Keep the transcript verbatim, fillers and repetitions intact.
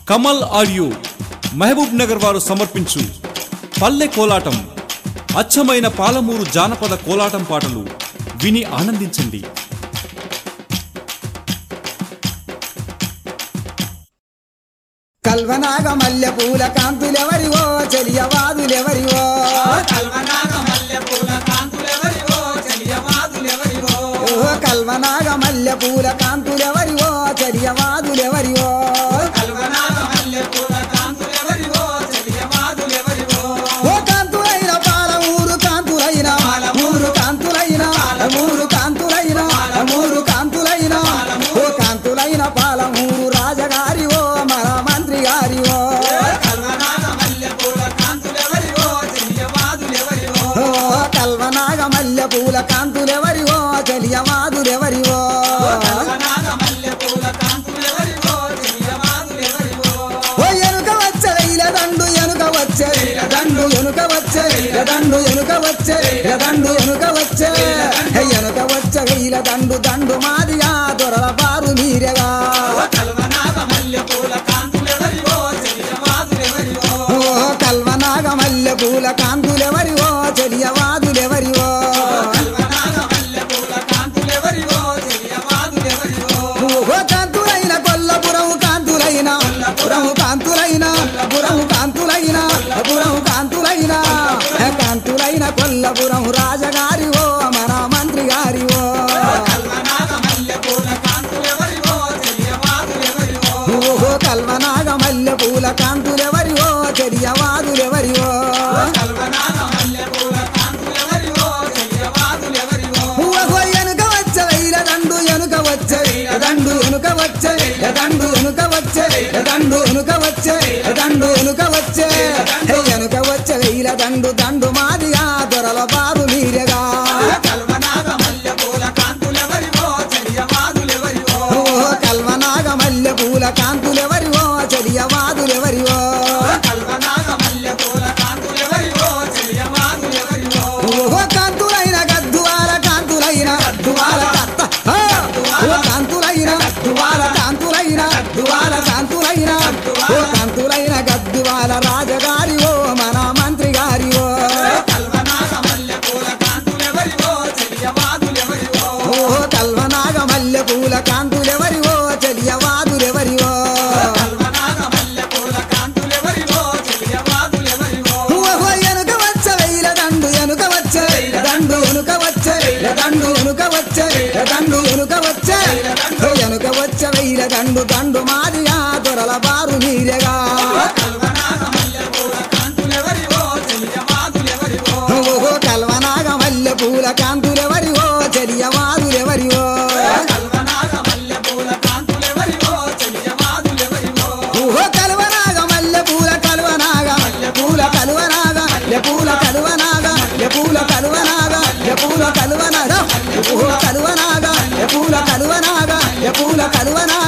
Kamal audio Mahabub Nagar వారు సమర్పించు పల్లె కోలాటం అచ్చమైన పాలమూరు జానపద కోలాటం పాటలు విని ఆనందించండి. కల్వనాగ మల్లె పూల కాంతులెవరివో చెలియవాదులెవరివో కల్వనాగ మల్లె పూల కాంతులెవరివో చెలియవాదులెవరివో కల్వనాగ మల్లె పూల కాంతులెవరివో చెలియవాదులెవరివో కల్వనాగ మల్లె పూల కాంతులెవరివో చెలియవాదులెవరివో ఓ కాంతులైన పాలమూరు కాంతులైన మూరు కాంతులైన మూరు కాంతులైన మూరు కాంతులైన ఓ కాంతులైన పాలమూరు రాజగారివో మన మంత్రి గారివో కల్వనాగ మల్లె పూల కాంతులెవరివో చెలియవాదులెవరివో కల్వనాగ మల్లె పూల కాంతులెవరివో చెలియవాదులెవరివో కల్వనాగ మల్లె పూల కాంతులెవరివో చెలియవాదులెవరివో ఓ ఎనుక వచ్చే ఇలా దండు ఎనుక వచ్చే దండు ఎనుక వచ్చే దండు ఎనుక వచ్చే దండు ఎనుక వచ్చే ఎనుక వచ్చే ఇలా దండు దండు మాదిగా దొరల బారు మీరేగా కల్వనాగ మల్లె పూల కాంతులెవరివో చెలియవాదులెవరివో ఓ కల్వనాగ మల్లె పూల కాంతులెవరివో చెలియవాదులెవరివో కల్వనాగ మల్లె పూల కాంతులెవరివో చెలియవాదులెవరివో ఓ కాంతులైన కొల్లపురం కాంతులైన పురం కాంతులైన పురం కాంతులైన పురం కాంతులైన కాంతులైన కొల్లపురం రాజగారివో మన మంత్రి గారివో కల్వనాగ మల్లె పూల కాంతులెవరివో చెలియవాదులెవరివో ఓహో కల్వనాగ మల్లె పూల కాంతులెవరివో చెరియవాదులెవరివో కల్వనాగ మల్లె పూల కాంతులెవరివో చెలియవాదులెవరివో ఓహో ఎనుక వచ్చే వైల దండు ఎనుక వచ్చే దండు ఎనుక వచ్చే దండు ఎనుక వచ్చే దండు ఎనుక వచ్చే దండు ఎనుక వచ్చే ఎనుక వచ్చే వైల దండు దండు మాదిగా దొరల బారు మీరేగా కల్వనాగ మల్లె పూల కాంతులెవరివో చెలియవాదులెవరివో ఓహో కల్వనాగ మల్లె పూల కాంతులెవరివో చెరియవాదులెవరివో కల్వనాగ మల్లె పూల కాంతులెవరివో చెలియవాదులెవరివో ఓహో కాంతులైన గద్దువాల కాంతులైన గద్దువాల కత్త ఆ! ఓ కాంతులైన గద్దువాల కాంతులైన గద్దువాల కాంతులైన ఓ కాంతులైన గద్దువాల రాజగారివో మన మంత్రి గారివో కల్వనాగ మల్లె పూల కాంతులెవరివో చెలియవాదులెవరివో ఓహో కల్వనాగ మల్లె పూల కాంతులెవరివో చెలియవాదులెవరివో కల్వనాగ మల్లె పూల కాంతులెవరివో చెలియవాదులెవరివో ఓహో ఎనుక వచ్చే వైల దండు ఎనుక వచ్చే దండు ఎనుక వచ్చే దండు ఎనుక వచ్చే దండు ఎనుక వచ్చే ఎనుక వచ్చే వైల దండు దండు మాదిగా దొరల బారు మీరేగా కల్వనాగ మల్లె పూల కాంతులెవరివో చెలియవాదులెవరివో ఓహో కల్వనాగ మల్లె పూల కాంతులెవరివో చెరియవాదులెవరివో కల్వనాగ మల్లె పూల కాంతులెవరివో చెలియవాదులెవరివో ఓహో కల్వనాగ మల్లె పూల కల్వనాగ మల్లె పూల కల్వనాగ మల్లె పూల కల్వనాగ మల్లె పూల కల్వనాగ మల్లె పూల కల్వనాగ ఓహో కల్వనాగ మల్లె పూల కల్వనాగ మల్లె పూల కల్వనాగ